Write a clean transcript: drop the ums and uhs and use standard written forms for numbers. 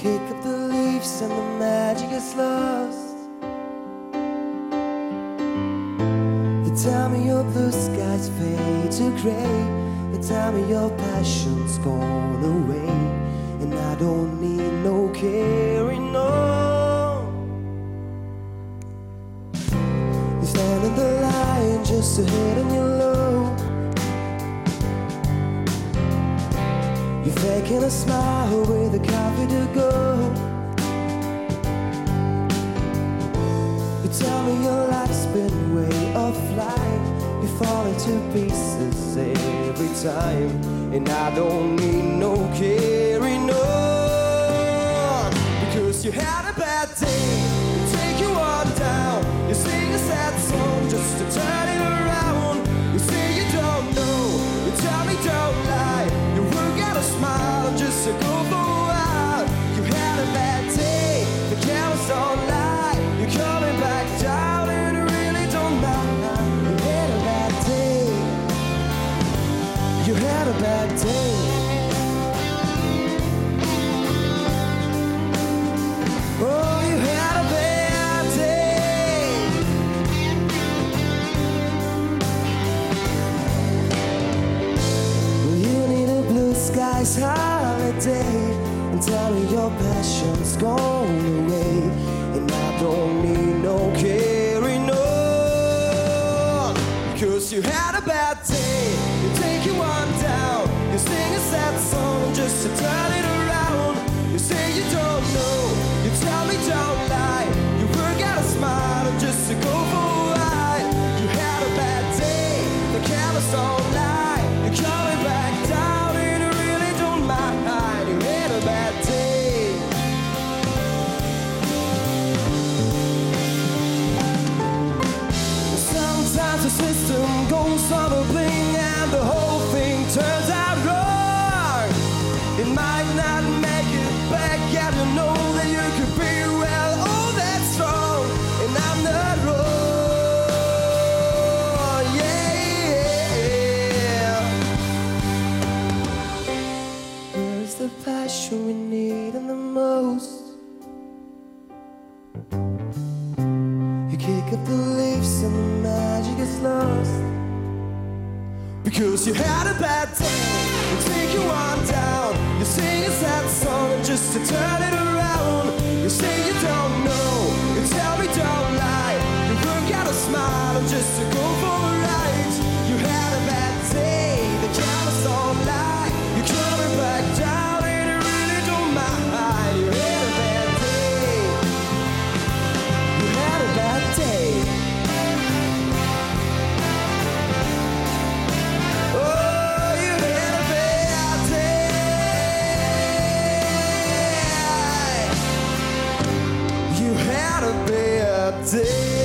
kick up the leaves and the magic is lost. You tell me your blue skies fade to gray. You tell me your passion's gone away, and I don't need no carrying on. You stand in the line just ahead and you're low. You're faking a smile with a coffee to go. You tell me your life's been way offline. You fall into pieces every time, and I don't need no carrying on. Because you had a bad day, you take you on down. You sing a sad song just to turn it around. You say you don't know, you tell me don't lie. You work out a smile just to go for a while. You had a bad day, the cameras don't lie. You're coming back down and you really don't mind. You had a bad day. You had a bad day. Oh, you had a bad day. Well, you need a blue skies holiday, and tell me your passion's gone away, and I don't need no carrying on. Because you had a bad day, you take you on down. You sing a sad song just to turn it around. You say you don't know, you tell me don't lie. You work out a smile just to go for a ride. You had a bad day, the cameras don't lie. You're coming back down and you really don't mind. You had a bad day. Sometimes the system goes on a bling and the whole thing turns out wrong. It might not make it back, and you know that you could be well, oh that's strong. And I'm not wrong, yeah. Where's the passion we need the most? You kick up the leaves and the magic is lost. Because you had a bad day, you take you on down. You sing a sad song just to turn it around. You say you don't know, you tell me don't lie. You work out a smile just to go for a ride. You had a bad day, the cameras don't lie. You're coming back down and you really don't mind. You had a bad day. You had a bad day. Oh, you had a bad day. You had a bad day.